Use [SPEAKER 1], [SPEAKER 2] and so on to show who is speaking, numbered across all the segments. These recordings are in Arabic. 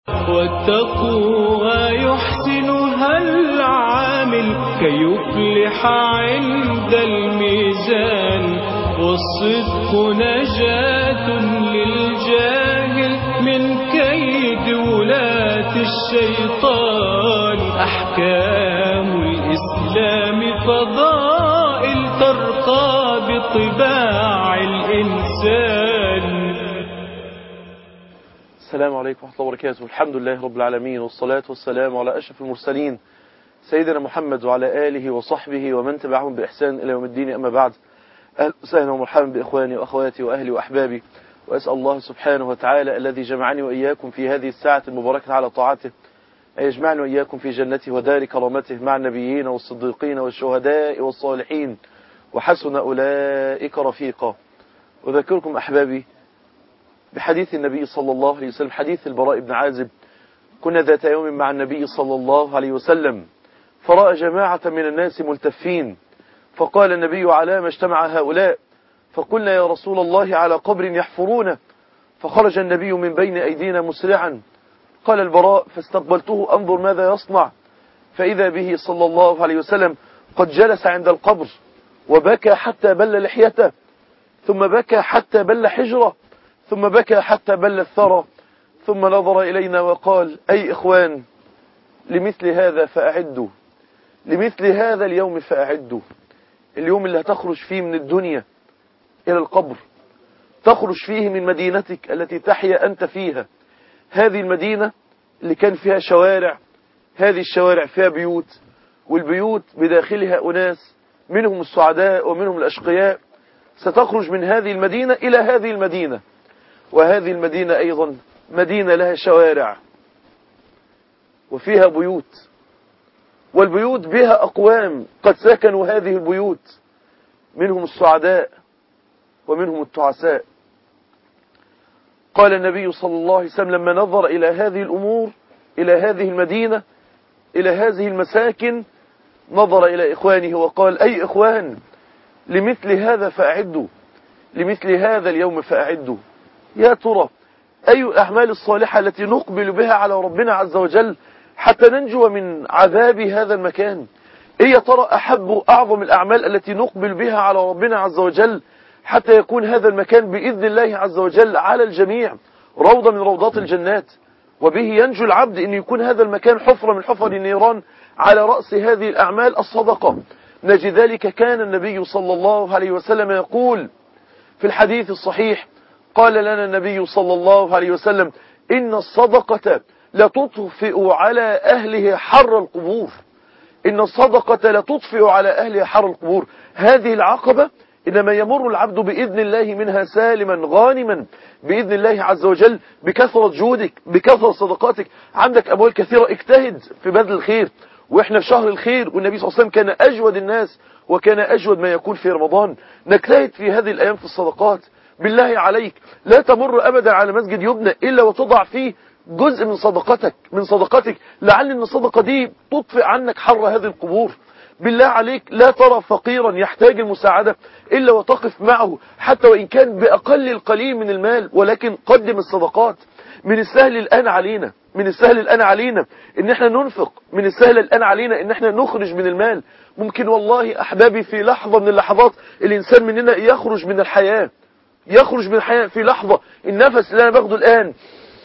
[SPEAKER 1] واتقوها يحسنها العامل كي يفلح عند الميزان. والصدق نجاة للجاهل من كيد ولاة الشيطان. أحكام الإسلام فضائل ترقى بطباع الإنسان.
[SPEAKER 2] السلام عليكم ورحمة الله وبركاته. الحمد لله رب العالمين، والصلاة والسلام على أشرف المرسلين سيدنا محمد وعلى آله وصحبه ومن تبعهم بإحسان إلى يوم الدين. أما بعد، أهلا وسهلا ومرحبا بإخواني وأخواتي وأهلي وأحبابي، وأسأل الله سبحانه وتعالى الذي جمعني وإياكم في هذه الساعة المباركة على طاعته أن يجمعني وإياكم في جنته ودار كرامته مع النبيين والصديقين والشهداء والصالحين وحسن أولئك رفيقا. أذكركم أحبابي بحديث النبي صلى الله عليه وسلم، حديث البراء بن عازب. كنا ذات يوم مع النبي صلى الله عليه وسلم فرأى جماعة من الناس ملتفين، فقال النبي: على ما اجتمع هؤلاء؟ فقلنا: يا رسول الله، على قبر يحفرونه. فخرج النبي من بين أيدينا مسرعا. قال البراء: فاستقبلته أنظر ماذا يصنع، فإذا به صلى الله عليه وسلم قد جلس عند القبر وبكى حتى بل لحيته، ثم بكى حتى بل حجره، ثم بكى حتى بل الثرى، ثم نظر إلينا وقال: أي إخوان، لمثل هذا فأعدوا، لمثل هذا اليوم فأعدوا. اليوم اللي هتخرج فيه من الدنيا إلى القبر، تخرج فيه من مدينتك التي تحيا أنت فيها. هذه المدينة اللي كان فيها شوارع، هذه الشوارع فيها بيوت، والبيوت بداخلها أناس منهم السعداء ومنهم الأشقياء. ستخرج من هذه المدينة إلى هذه المدينة، وهذه المدينة أيضا مدينة لها شوارع وفيها بيوت، والبيوت بها أقوام قد سكنوا هذه البيوت، منهم السعداء ومنهم التعساء. قال النبي صلى الله عليه وسلم لما نظر إلى هذه الأمور، إلى هذه المدينة، إلى هذه المساكن، نظر إلى إخوانه وقال: أي إخوان، لمثل هذا فأعدوا، لمثل هذا اليوم فأعدوا. يا ترى أي الأعمال الصالحة التي نقبل بها على ربنا عز وجل حتى ننجو من عذاب هذا المكان؟ إيه يا ترى أحب أعظم الأعمال التي نقبل بها على ربنا عز وجل حتى يكون هذا المكان بإذن الله عز وجل على الجميع روضة من روضات الجنات، وبه ينجو العبد أن يكون هذا المكان حفرة من حفر النيران؟ على رأس هذه الأعمال الصدقة. نجد ذلك كان النبي صلى الله عليه وسلم يقول في الحديث الصحيح، قال لنا النبي صلى الله عليه وسلم: إن الصدقة لتطفئ على أهله حر القبور. إن الصدقة لتطفئ على أهلها حر القبور. هذه العقبة إنما يمر العبد بإذن الله منها سالما غانما بإذن الله عز وجل بكثرة جودك، بكثرة صدقاتك. عندك أموال كثيرة، اجتهد في بذل الخير، وإحنا في شهر الخير، والنبي صلى الله عليه وسلم كان أجود الناس وكان أجود ما يكون في رمضان. نجتهد في هذه الأيام في الصدقات. بالله عليك لا تمر أبدا على مسجد يبنى إلا وتضع فيه جزء من صدقتك، لعل أن الصدقة دي تطفئ عنك حر هذه القبور. بالله عليك لا ترى فقيرا يحتاج المساعدة إلا وتقف معه حتى وإن كان بأقل القليل من المال، ولكن قدم الصدقات. من السهل الآن علينا، من السهل الآن علينا إن احنا ننفق، من السهل الآن علينا إن احنا نخرج من المال. ممكن والله أحبابي في لحظة من اللحظات الإنسان مننا يخرج من الحياة، يخرج من الحياة في لحظة. النفس اللي أنا باخده الآن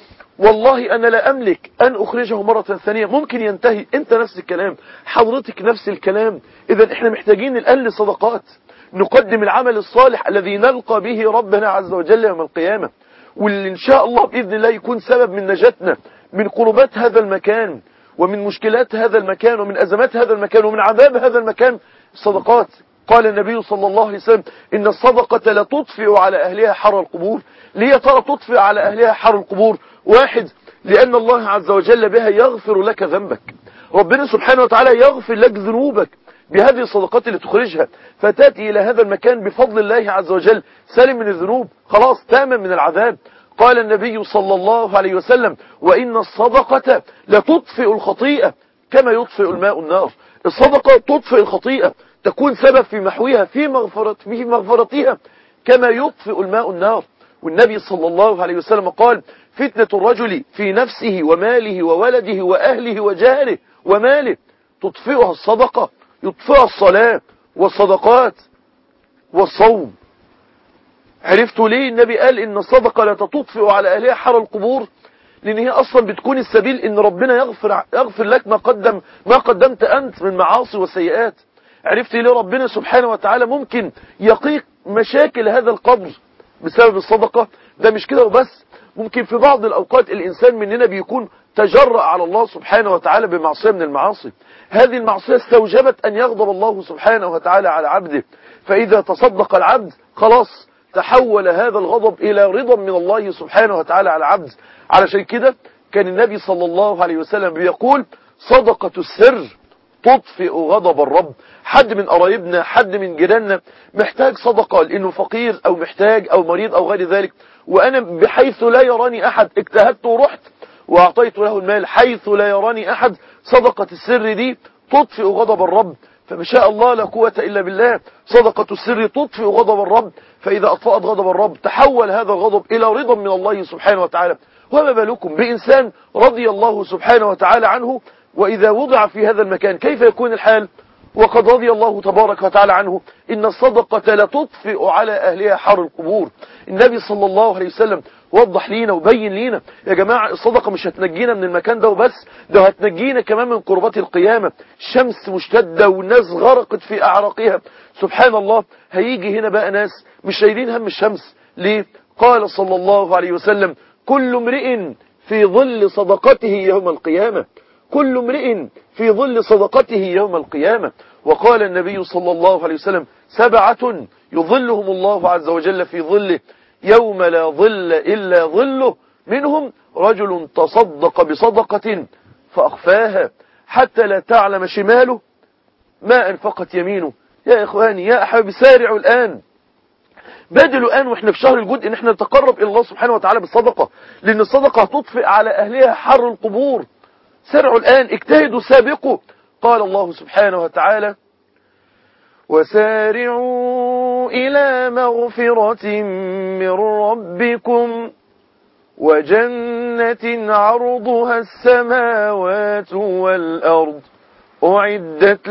[SPEAKER 2] والله أنا لا أملك أن أخرجه مرة ثانية، ممكن ينتهي. أنت نفس الكلام، حضرتك نفس الكلام. إذا إحنا محتاجين الآن لصدقات، نقدم العمل الصالح الذي نلقى به ربنا عز وجل يوم القيامة، واللي إن شاء الله بإذن الله يكون سبب من نجاتنا من قربات هذا المكان ومن مشكلات هذا المكان ومن أزمات هذا المكان ومن عذاب هذا المكان. الصدقات. قال النبي صلى الله عليه وسلم: إن الصدقة لتطفئ على أهلها حر القبور. ليه ترى تطفئ على أهلها حر القبور؟ واحد، لأن الله عز وجل بها يغفر لك ذنبك. ربنا سبحانه وتعالى يغفر لك ذنوبك بهذه الصدقات اللي تخرجها، فتأتي إلى هذا المكان بفضل الله عز وجل سالم من الذنوب، خلاص تامن من العذاب. قال النبي صلى الله عليه وسلم: وإن الصدقة لتطفئ الخطيئة كما يطفئ الماء النار. الصدقة تطفئ الخطيئة، تكون سبب في محوها في مغفرتها كما يطفئ الماء النار. والنبي صلى الله عليه وسلم قال فتنة الرجل في نفسه وماله وولده وأهله وجاره وماله تطفئها الصدقة، يطفئها الصلاة والصدقات والصوم. عرفتوا ليه النبي قال إن الصدقة لا تطفئ على أهلها حر القبور؟ لأن هي أصلا بتكون السبيل إن ربنا يغفر لك ما قدمت أنت من معاصي وسيئات. عرفت ليه ربنا سبحانه وتعالى ممكن يقيك مشاكل هذا القبر بسبب الصدقة؟ ده مش كده وبس، ممكن في بعض الأوقات الإنسان مننا بيكون تجرأ على الله سبحانه وتعالى بمعصية من المعاصي، هذه المعصية استوجبت أن يغضب الله سبحانه وتعالى على عبده، فإذا تصدق العبد خلاص تحول هذا الغضب إلى رضا من الله سبحانه وتعالى على العبد. علشان كده كان النبي صلى الله عليه وسلم بيقول صدقة السر تطفئ غضب الرب. حد من قرايبنا، حد من جيراننا محتاج صدقة لأنه فقير أو محتاج أو مريض أو غير ذلك، وأنا بحيث لا يراني أحد اجتهدت ورحت وأعطيت له المال حيث لا يراني أحد، صدقة السر دي تطفئ غضب الرب. فما شاء الله لا قوة إلا بالله، صدقة السر تطفئ غضب الرب، فإذا أطفأت غضب الرب تحول هذا الغضب إلى رضا من الله سبحانه وتعالى. وما بالكم بإنسان رضي الله سبحانه وتعالى عنه وإذا وضع في هذا المكان كيف يكون الحال؟ وقد رضي الله تبارك وتعالى عنه. إن الصدقة لا تطفئ على أهلها حر القبور. النبي صلى الله عليه وسلم وضح لينا وبين لينا يا جماعة الصدقة مش هتنجينا من المكان ده وبس، ده هتنجينا كمان من قربات القيامة. الشمس مشتدة والناس غرقت في أعراقها، سبحان الله. هيجي هنا بقى ناس مش شايلين هم الشمس. ليه؟ قال صلى الله عليه وسلم كل امرئ في ظل صدقته يوم القيامة، كل امرئ في ظل صدقته يوم القيامة. وقال النبي صلى الله عليه وسلم 7 يظلهم الله عز وجل في ظله يوم لا ظل إلا ظله، منهم رجل تصدق بصدقة فأخفاها حتى لا تعلم شماله ما أنفقت يمينه. يا إخواني يا أحبابي سارعوا الآن، بادلوا الآن وإحنا في شهر الجود إن إحنا نتقرب إلى الله سبحانه وتعالى بالصدقة، لأن الصدقة هتطفئ على أهلها حر القبور. سارعوا الآن، اجتهدوا، سابقوا. قال الله سبحانه وتعالى وسارعوا إلى مغفرة من ربكم وجنة عرضها السماوات والأرض أعدت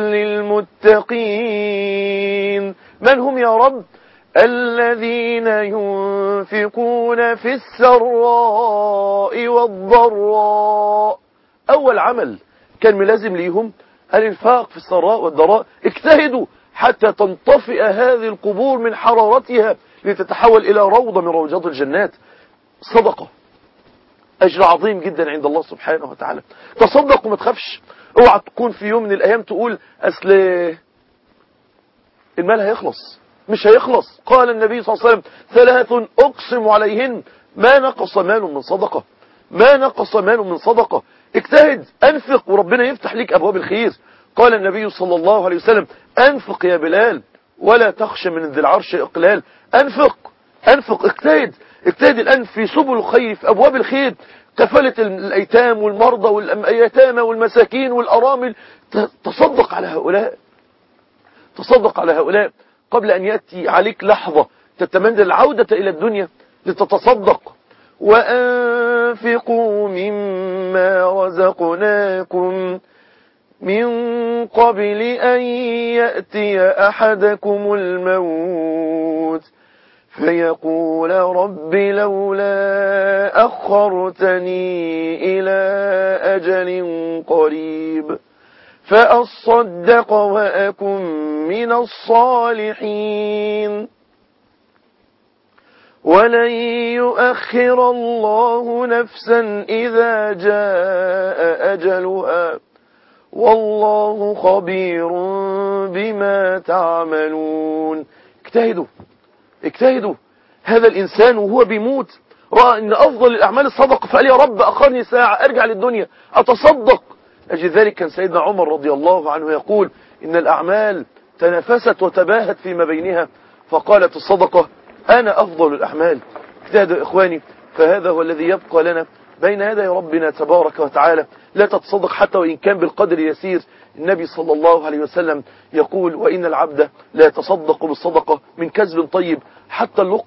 [SPEAKER 2] للمتقين. من هم يا رب؟ الذين ينفقون في السراء والضراء. أول عمل كان ملازم ليهم الانفاق في السراء والضراء. اجتهدوا حتى تنطفئ هذه القبور من حرارتها لتتحول إلى روضة من روضات الجنات. صدقة أجر عظيم جدا عند الله سبحانه وتعالى. تصدق وما تخافش. اوعى تكون في يوم من الأيام تقول أصل المال هيخلص، مش هيخلص. قال النبي صلى الله عليه وسلم 3 أقسم عليهن ما نقص مال من صدقة، ما نقص مال من صدقة. اجتهد، أنفق وربنا يفتح لك أبواب الخير. قال النبي صلى الله عليه وسلم أنفق يا بلال ولا تخشى من ذي العرش إقلال. أنفق أنفق، اجتهد اجتهد الآن في سبل الخير، في أبواب الخير، كفالة الأيتام والمرضى واليتامى والمساكين والأرامل. تصدق على هؤلاء، تصدق على هؤلاء قبل أن يأتي عليك لحظة تتمنى العودة إلى الدنيا لتتصدق. وأنفقوا مما رزقناكم من قبل أن يأتي أحدكم الموت فيقول رب لولا أخرتني إلى أجل قريب فأصدق وأكن من الصالحين ولن يؤخر الله نفسا إذا جاء أجلها والله خبير بما تعملون. اجتهدوا اجتهدوا. هذا الإنسان وهو بيموت رأى أن أفضل الأعمال الصدقة، فقال يا رب أخرني ساعة أرجع للدنيا أتصدق. أجل ذلك كان سيدنا عمر رضي الله عنه يقول إن الأعمال تنافست وتباهت فيما بينها فقالت الصدقة أنا أفضل الأعمال. اجتهدوا إخواني، فهذا هو الذي يبقى لنا بين يدي ربنا تبارك وتعالى. لا تتصدق حتى وإن كان بالقدر يسير. النبي صلى الله عليه وسلم يقول وإن العبد لا يتصدق بالصدقة من كسب طيب حتى اللقمة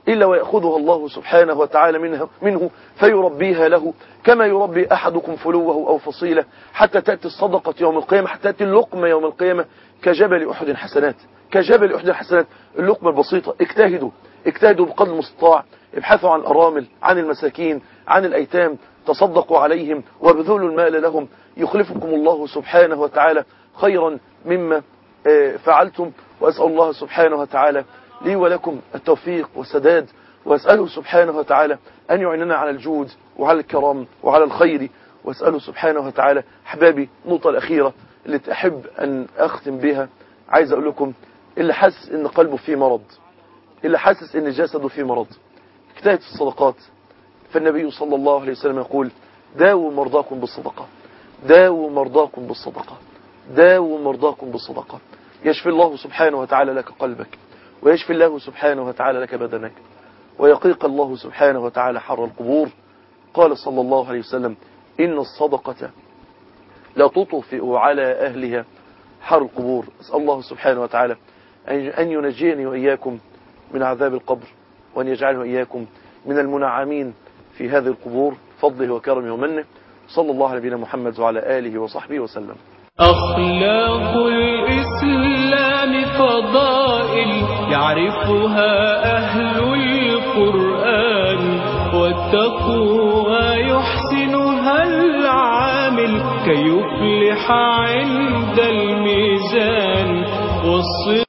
[SPEAKER 2] إلا ويأخذها الله سبحانه وتعالى منه فيربيها له كما يربي أحدكم فلوه أو فصيلة، حتى تأتي الصدقة يوم القيامة، حتى تأتي اللقمة يوم القيامة كجبل أحد حسنات، كجبل أحد حسنات. اللقمة البسيطة. اجتهدوا بقدر المستطاع، ابحثوا عن الأرامل، عن المساكين، عن الأيتام، تصدقوا عليهم وابذلوا المال لهم، يخلفكم الله سبحانه وتعالى خيرا مما فعلتم. وأسأل الله سبحانه وتعالى لي ولكم التوفيق والسداد، وأسأله سبحانه وتعالى أن يعيننا على الجود وعلى الكرم وعلى الخير. وأسأله سبحانه وتعالى. أحبابي، النقطة الأخيرة اللي أحب أن أختم بها، عايز أقول لكم اللي حاسس إن قلبه فيه مرض، اللي حاسس إن جسده فيه مرض، اجتهد في الصدقات. فالنبي صلى الله عليه وسلم يقول: داووا مرضاكم بالصدقة، داووا مرضاكم بالصدقة، داووا مرضاكم بالصدقة. يشفي الله سبحانه وتعالى لك قلبك، ويشفي الله سبحانه وتعالى لك بدنك، ويقيق الله سبحانه وتعالى حر القبور. قال صلى الله عليه وسلم: إن الصدقة لا تطفئ على أهلها حر القبور. أسأل الله سبحانه وتعالى أن ينجيني وإياكم من عذاب القبر، وأن يجعله إياكم من المنعمين في هذه القبور فضله وكرمه ومنه. صلى الله على نبينا محمد وعلى آله وصحبه وسلم.
[SPEAKER 1] أخلاق الإسلام فضائل يعرفها أهل القرآن، والتقوى يحسنها العامل كي يفلح عند الميزان.